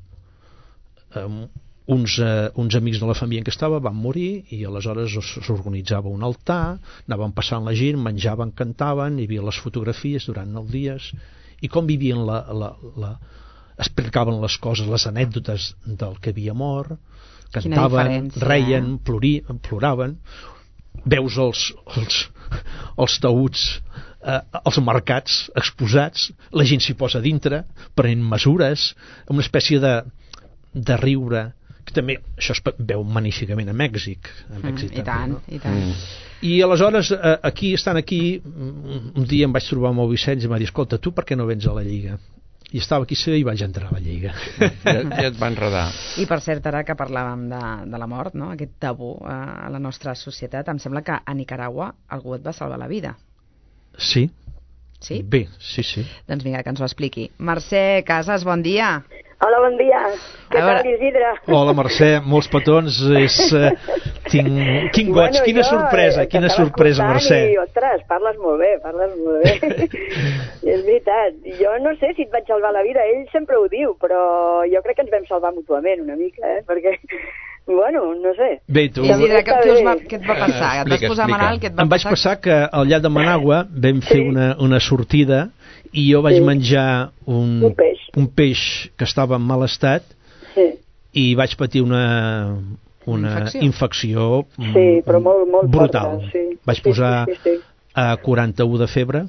amb uns, eh, uns amics de la família en què estava van morir i aleshores s'organitzava un altar, anaven passant la gent, menjaven, cantaven, hi havia les fotografies durant nou dies i com vivien la, la, la explicaven les coses, les anècdotes del que havia mort, cantaven, reien, plori, ploraven, veus els, els, els taüts eh, els mercats exposats, la gent s'hi posa dintre, prenent mesures, una espècie de, de riure, que també això es veu magníficament a Mèxic. A Mèxic mm, també, I tant, no? i tant. Mm. I aleshores, eh, aquí, estant aquí, un dia em vaig trobar amb el Vicenç i em va dir, escolta, tu per què no vens a la Lliga? I estava aquí i vaig entrar a la Lliga. Ja, ja et va enredar. I per cert, ara que parlàvem de, de la mort, no? Aquest tabú eh, a la nostra societat, em sembla que a Nicaragua algú et va salvar la vida. Sí. Sí? Bé, sí, sí. Doncs vinga, que ens ho expliqui. Mercè Casas, bon dia. Hola, bon dia. Què A veure... tal, Isidre? Hola, Mercè, molts petons. És, uh, tinc, quin goig, bueno, quina jo, sorpresa, eh, quina sorpresa, Mercè. I, ostres, parles molt bé, parles molt bé. I és veritat. Jo no sé si et vaig salvar la vida, ell sempre ho diu, però jo crec que ens vam salvar mútuament una mica, eh? Perquè, bueno, no sé. Bé, tu... Isidre, que, que us va, què et va passar? Uh, et vas posar malalt? Què et va em vaig passar? passar que al llac de Managua vam fer Sí. una, una sortida i jo vaig Sí. menjar un, Un peix. un peix que estava en mal estat Sí. i vaig patir una, una Infecció. infecció, infecció Sí, però molt, molt brutal. forta, sí. Vaig Sí, posar sí, sí, sí. a quaranta-u de febre,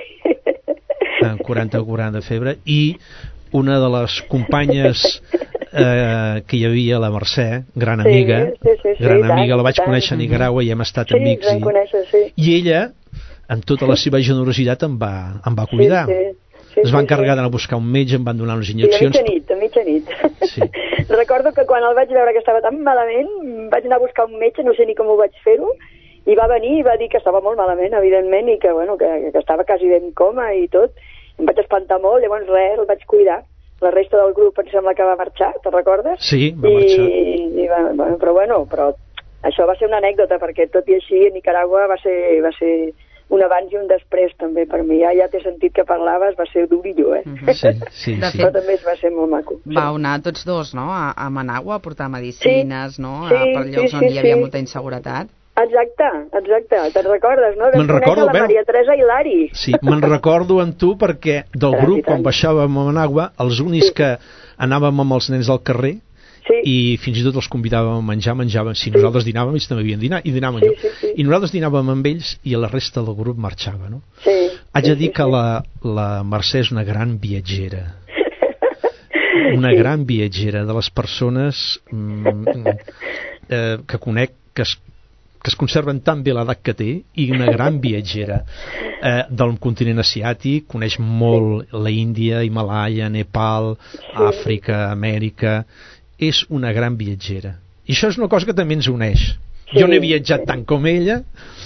a quaranta-u quaranta de febre, i una de les companyes eh, que hi havia, la Mercè, gran Sí, amiga, sí, sí, sí, gran tant, amiga, la vaig tant. conèixer a Nicaragua i hem estat Sí, amics, ens vam i, conèixer, sí. i ella, amb tota la seva generositat, em va, em va cuidar. Sí, sí. Sí, es va sí, encarregar sí. d'anar a buscar un metge, em van donar unes Sí, a injeccions. mitja nit, a mitja nit. Sí. Recordo que quan el vaig veure que estava tan malament, vaig anar a buscar un metge, no sé ni com ho vaig fer-ho, i va venir i va dir que estava molt malament, evidentment, i que, bueno, que, que estava quasi ben coma i tot. Em vaig espantar molt, llavors res, el vaig cuidar. La resta del grup em sembla que va marxar, te'n recordes? Sí, va marxar. I, i va, bueno, però bueno, però això va ser una anècdota, perquè tot i així a Nicaragua va ser, va ser un abans i un després també per mi. Ja, ja t'he sentit que parlaves, va ser durillo, eh? Mhm. Sí, sí, De sí. Però també va ser molt maco. Vau anar tots dos, no?, a, a Managua a portar medicines, Sí, no?, sí, a, per llocs sí, on sí, hi havia sí. molta inseguretat. Exacte, exacte, te'n recordes, no? Vam Me'n conèixer recordo, la veu? Maria Teresa Hilari. Sí, me'n recordo amb tu perquè del Caram, grup, i tant. quan baixàvem a Managua, els únics Sí. que anàvem amb els nens del carrer Sí, i fins i tot els convidàvem a menjar, menjaven. Si nosaltres dinàvem, ells també havien dinat, i dinàvem Sí, allò. sí, sí. I nosaltres dinàvem amb ells i la resta del grup marxava, no? sí. Haig sí, de dir sí, que sí. la, la Mercè és una gran viatgera. Una Sí. gran viatgera de les persones mm, eh, que conec que es, que es conserven tan bé l'edat que té, i una gran viatgera eh, del continent asiàtic, coneix molt la Índia, Himalaya, Nepal, Àfrica, Amèrica. És una gran viatgera. I això és una cosa que també ens uneix. Sí, Jo no he viatjat sí. tant com ella,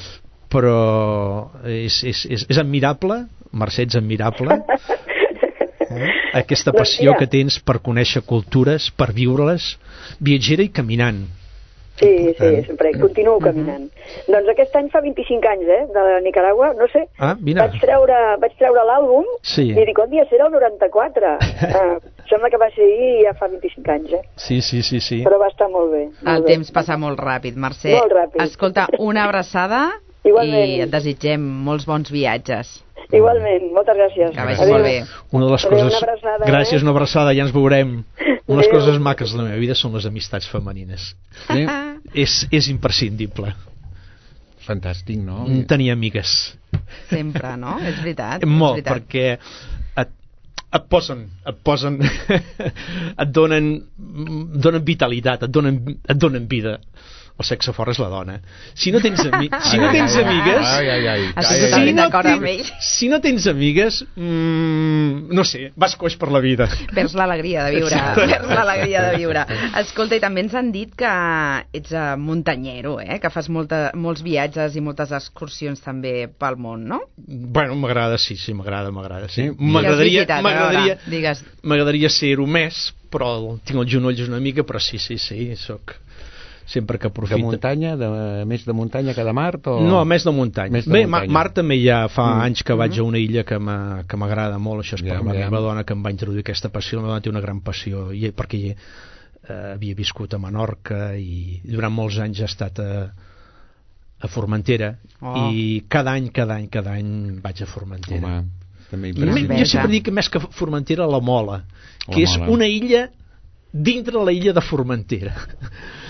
però és, és, és, és admirable, Mercè, ets admirable, eh? Aquesta Doncs passió mira. que tens per conèixer cultures, per viure-les, viatgera i caminant. Sí, sí, Eh? sempre, continuo caminant. Doncs aquest any fa vint-i-cinc anys, eh, de Nicaragua, no sé, Ah, vine. vaig treure, vaig treure l'àlbum Sí. i dic, on dia serà el noranta-quatre? uh, sembla que va ser ahir i ja fa vint-i-cinc anys, eh? Sí, sí, sí, sí. Però va estar molt bé. Molt El bé. temps passa molt ràpid, Mercè. Molt ràpid. Escolta, una abraçada Igualment. i et desitgem molts bons viatges. Igualment, moltes gràcies. Que vagi Adéu. molt bé. Una de les Adéu, coses... una abraçada, Gràcies, eh? una abraçada, ja ens veurem. Una de les Adéu. coses maques de la meva vida són les amistats femenines. Sí? És, és imprescindible. Fantàstic, no? Tenir amigues. Sempre, no? És veritat. Molt, és veritat. perquè et, et posen, et posen, et donen, donen vitalitat, et donen, et donen vida. El sexe fort és la dona. Si no tens, ami si no tens amigues... Ai, ai, ai. Estic ai, ai, totalment ai. no d'acord amb tens- ell. Si no tens amigues, mmm, no sé, vas coix per la vida. Perds l'alegria de viure. Exacte. Perds l'alegria de viure. Escolta, i també ens han dit que ets eh, muntanyero, eh? Que fas molta, molts viatges i moltes excursions també pel món, no? Bueno, m'agrada, sí, sí, m'agrada, m'agrada. Sí. Sí. M'agradaria Digues visitat, a m'agradaria veure, digues. m'agradaria ser-ho més, però tinc els genolls una mica, però sí, sí, sí, soc sempre que De aprofito. muntanya, de, més de muntanya que de mar? O... No, més de muntanya. Més de Bé, muntanya. Mar també ja fa Mm. anys que vaig a una illa que m'ha- que m'agrada molt, això és per Ja, la ja. meva dona que em va introduir aquesta passió. La meva dona té una gran passió, i perquè eh, havia viscut a Menorca i durant molts anys ha estat a, a Formentera, Oh. i cada any, cada any, cada any vaig a Formentera. Home, també I Quina me- enveja. jo sempre dic que més que Formentera, la Mola, que La és Mola. una illa dintre la illa de Formentera.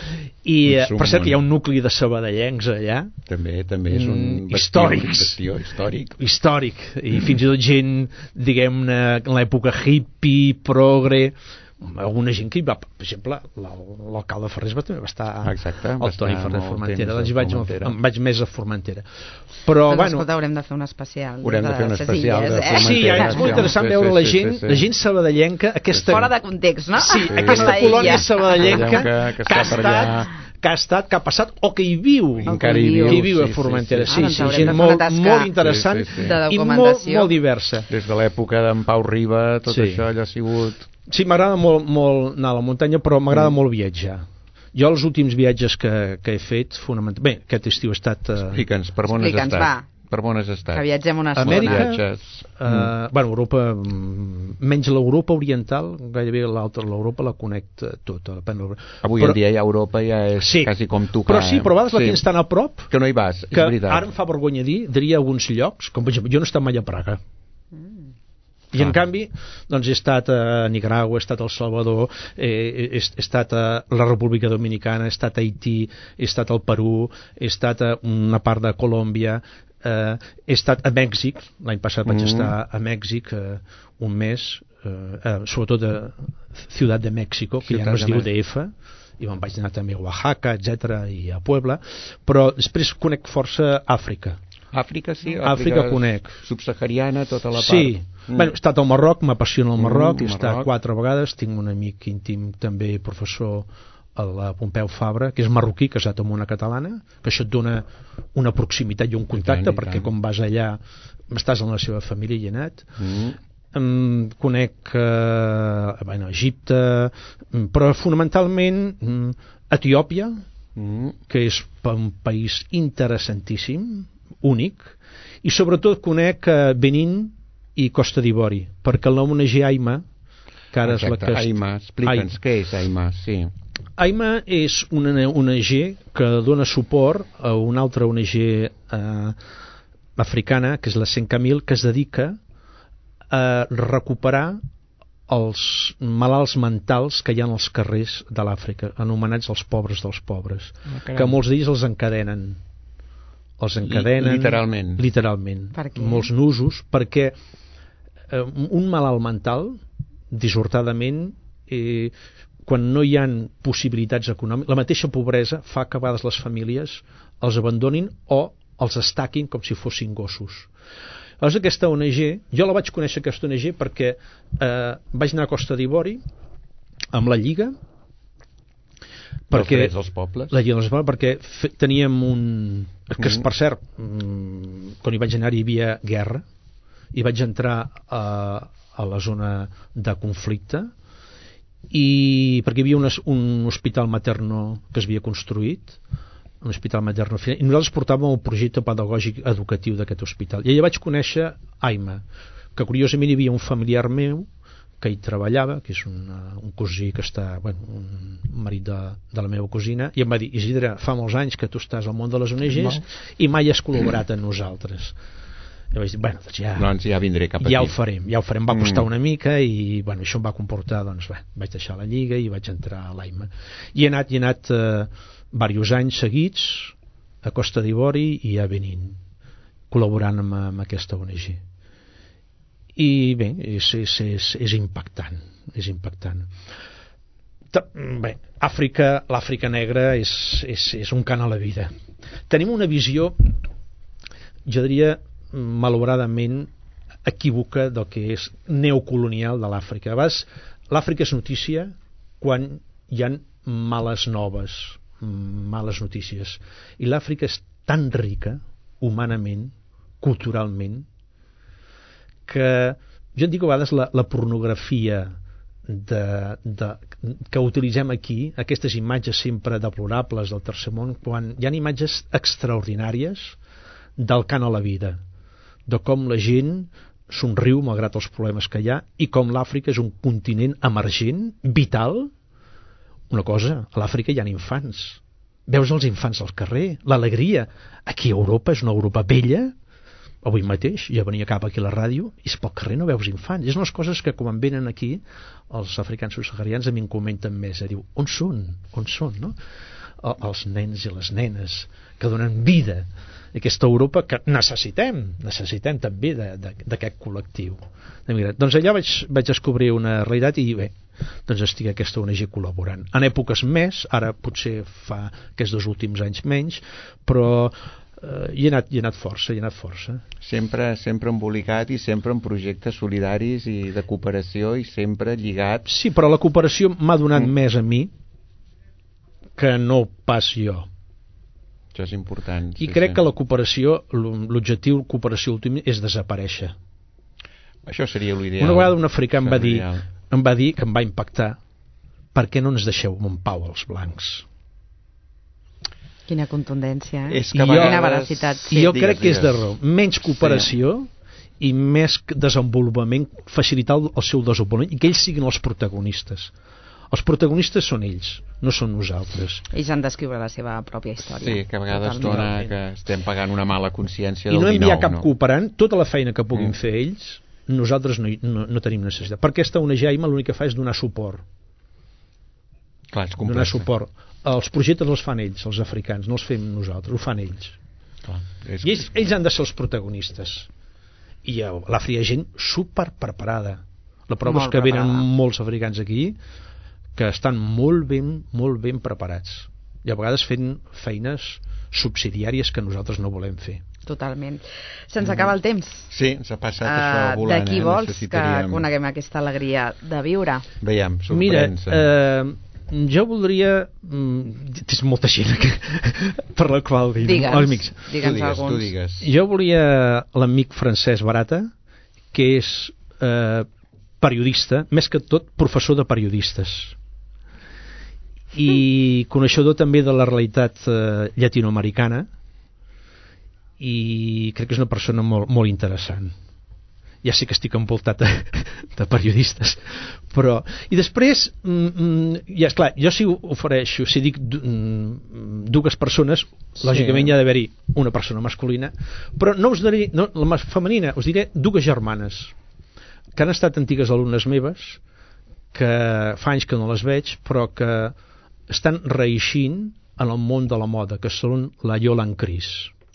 I, per cert, que hi ha un nucli de sabadellencs allà. També, també és un mm, bastió, històrics. bastió històric. Històric. I fins i tot gent, diguem-ne, en l'època hippie, progre, alguna gent que hi va, per exemple, l'alcalde Ferrés va, també va estar Exacte, el va Toni estar Ferrer molt Formentera, temps doncs a vaig, Formentera. em vaig més a Formentera. Però, Doncs, bueno, escolta, haurem de fer un especial. Haurem de fer un les especial illes, de eh? Formentera. sí, ja, és molt interessant Sí, veure sí, la sí, gent, sí, sí. la gent sabadellenca, aquesta, Fora de context, no? sí, Sí. aquesta La colònia illa. sabadellenca Que- que que, està ha per estat, allà. que ha estat, que ha passat o que hi viu. Encara hi viu. Que hi viu a sí, Formentera. sí, Sí, sí. sí, Ah, doncs haurem gent de fer una molt, tasca molt interessant Sí, sí, sí. De i molt, documentació. molt diversa. Des de l'època d'en Pau Riba, tot Sí. això allò ha sigut... Sí, m'agrada molt, molt anar a la muntanya, però m'agrada mm. molt viatjar. Jo els últims viatges que, que he fet, fonamental... Bé, aquest estiu he estat... Uh, Explica'ns, per on has Explica'ns, estat? va. Per on has estat? Que viatgem una estona. Amèrica, Viatges. uh, bueno, Europa, mm, menys l'Europa oriental, gairebé l'altra, l'Europa la conec tota. Depèn de l'Europa. Avui però, en dia ja Europa ja és sí, quasi com tocar. però sí, però a vegades la sí. tens tan a prop Que no hi vas, que és veritat. ara em fa vergonya dir, diria alguns llocs, com per exemple, jo no he estat mai a Praga. I en Ah. canvi, doncs he estat a Nicaragua, he estat a El Salvador, he, he, he estat a la República Dominicana, he estat a Haití, he estat al Perú, he estat a una part de Colòmbia, eh, he estat a Mèxic, l'any passat vaig Mm. estar a Mèxic eh, un mes, eh, eh, sobretot a Ciutat de Mèxico, que Ciutat ja no es de diu Mèxic. D F, i me'n vaig anar també a Oaxaca, etcètera, i a Puebla, però després conec força Àfrica. Àfrica, sí. Àfrica conec. Subsahariana, tota la part. Sí, Mm. bueno, he estat al Marroc, m'apassiona el Marroc, Mm, he estat Marroc. quatre vegades, tinc un amic íntim també professor a la Pompeu Fabra, que és marroquí, casat amb una catalana, que això et dona una proximitat i un contacte, I tant, i perquè tant. com vas allà estàs en la seva família i he anat. Mm. Um, conec uh, bueno, Egipte, um, però fonamentalment um, Etiòpia, Mm. que és un país interessantíssim, únic, i sobretot conec uh, Benín i Costa d'Ivori, perquè el nom O N G AIMA, que ara Exacte. és la que... AIMA, explica'ns Ai- què és AIMA, sí. AIMA és una O N G que dona suport a una altra O N G eh, africana, que és la Sencamil, que es dedica a recuperar els malalts mentals que hi ha als carrers de l'Àfrica, anomenats els pobres dels pobres, Ah, caram. que molts d'ells els encadenen els encadenen Literalment. literalment Per què? molts nusos, perquè eh, un malalt mental dissortadament eh, quan no hi ha possibilitats econòmiques, la mateixa pobresa fa que a vegades les famílies els abandonin o els estaquin com si fossin gossos. Llavors aquesta O N G, jo la vaig conèixer aquesta O N G perquè eh, vaig anar a Costa d'Ivori amb la Lliga, perquè Els drets dels pobles. la Lliga dels Pobles, perquè fe, teníem un que Mm. per cert mm, quan hi vaig anar hi havia guerra i vaig entrar a, a la zona de conflicte i perquè hi havia un, un hospital materno que es havia construït, un hospital materno, i nosaltres portàvem el projecte pedagògic educatiu d'aquest hospital, i allà vaig conèixer AIMA, que curiosament hi havia un familiar meu que hi treballava, que és una, un cosí que està, bueno, un marit de, de la meva cosina, i em va dir, Isidre, fa molts anys que tu estàs al món de les O N Ges No. i mai has col·laborat amb nosaltres. I vaig dir, bueno, doncs ja, Doncs ja vindré cap aquí. ja ho farem, ja ho farem, va costar Mm. una mica i bueno, això em va comportar, doncs bé, vaig deixar la Lliga i vaig entrar a l'AIMA. I he anat, i he anat eh, diversos anys seguits a Costa d'Ivori i a Benín, col·laborant amb, amb aquesta O N G. I bé, és, és, és, és impactant, és impactant. Ta- Bé, Àfrica, l'Àfrica negra és, és, és un cant a la vida. Tenim una visió, jo diria, malauradament equívoca del que és neocolonial de l'Àfrica. A vegades l'Àfrica és notícia quan hi han males noves, males notícies. I l'Àfrica és tan rica humanament, culturalment, que jo en dic a vegades la, la pornografia de, de, que utilitzem aquí, aquestes imatges sempre deplorables del tercer món, quan hi ha imatges extraordinàries del cant a la vida, de com la gent somriu malgrat els problemes que hi ha i com l'Àfrica és un continent emergent, vital. Una cosa, a l'Àfrica hi ha infants, veus els infants al carrer, l'alegria. Aquí a Europa és una Europa vella. Avui mateix jo venia cap aquí a la ràdio i pel carrer no veus infants. És unes coses que quan venen aquí els africans subsaharians a mi em comenten més, eh? Diu, on són? On són, no? els nens i les nenes que donen vida a aquesta Europa que necessitem, necessitem també d'aquest col·lectiu. Doncs allà vaig, vaig descobrir una realitat i bé, doncs estic aquesta O N G col·laborant. En èpoques més, ara potser fa aquests dos últims anys menys, però Uh, hi, he anat, hi he anat força, hi he anat força. Sempre, sempre embolicat i sempre en projectes solidaris i de cooperació i sempre lligat. Sí, però la cooperació m'ha donat mm. més a mi que no pas jo. Això és important. I sí, crec sí. que la cooperació, l'objectiu de cooperació últim és desaparèixer. Això seria l'ideal. Una vegada un africà em va, dir, em va dir, que em va impactar, per què no ens deixeu en pau els blancs? Quina contundència, eh? És que I quina veracitat. Sí, jo digues, crec que digues. És de raó. Menys cooperació sí. i més desenvolupament, facilitar el, el seu desenvolupament i que ells siguin els protagonistes. Els protagonistes són ells, no són nosaltres. Ells han d'escriure la seva pròpia història. Sí, que a vegades dona que estem pagant una mala consciència del dinou. I no enviar cap no? cooperant, tota la feina que puguin mm. fer ells, nosaltres no, no, no tenim necessitat. Perquè aquesta O N G A I M A l'únic que fa és donar suport. Clar, és donar suport. Els projectes els fan ells, els africans, no els fem nosaltres, ho fan ells. Clar, és... I ells, ells han de ser els protagonistes. I a l'Àfrica hi ha gent super preparada. La prova molt és que preparada. Venen molts africans aquí que estan molt ben, molt ben preparats. I a vegades fent feines subsidiàries que nosaltres no volem fer. Totalment. Se'ns acaba el temps. Sí, ens ha passat uh, això volant. D'aquí eh? vols que coneguem aquesta alegria de viure? Veiem, Mira, eh, jo voldria és molta gent que, per la qual dir, digue'ns, no? Amics. digue'ns digues, alguns digues. Jo volia l'amic Francesc Barata, que és eh, periodista, més que tot professor de periodistes i coneixedor també de la realitat eh, llatinoamericana, i crec que és una persona molt, molt interessant. Ja sé que estic envoltat de, de periodistes, però... I després, mm, ja, esclar, jo si ofereixo, si dic dues persones, sí. lògicament hi ha d'haver-hi una persona masculina, però no us diré, no, la femenina, us diré dues germanes, que han estat antigues alumnes meves, que fa anys que no les veig, però que estan reeixint en el món de la moda, que són la Yolan Cris.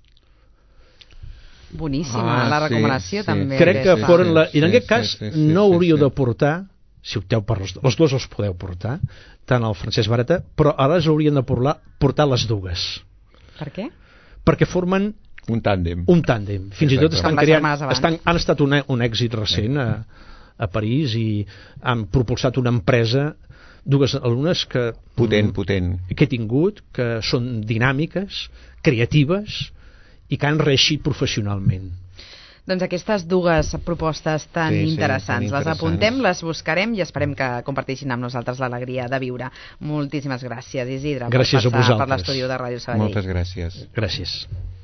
Boníssima, ah, la recomanació sí, també. Crec que sí, foren la... sí, I en aquest sí, cas sí, sí, no sí, hauríeu sí. de portar, si opteu per les, les dues els podeu portar, tant el Francesc Barata, però ara les haurien de portar, portar les dues. Per què? Perquè formen un tàndem. Un tàndem. Fins Exacte. I tot estan creant, estan, han estat un, un èxit recent a, a París i han propulsat una empresa, dues alumnes que... Potent, potent. Que he tingut, que són dinàmiques, creatives i que han reeixit professionalment. Doncs aquestes dues propostes tan sí, interessants, sí, tan les apuntem, les buscarem i esperem que comparteixin amb nosaltres l'alegria de viure. Moltíssimes gràcies, Isidre, gràcies per passar per l'estudi de Ràdio Sabadell. Moltes gràcies. Gràcies.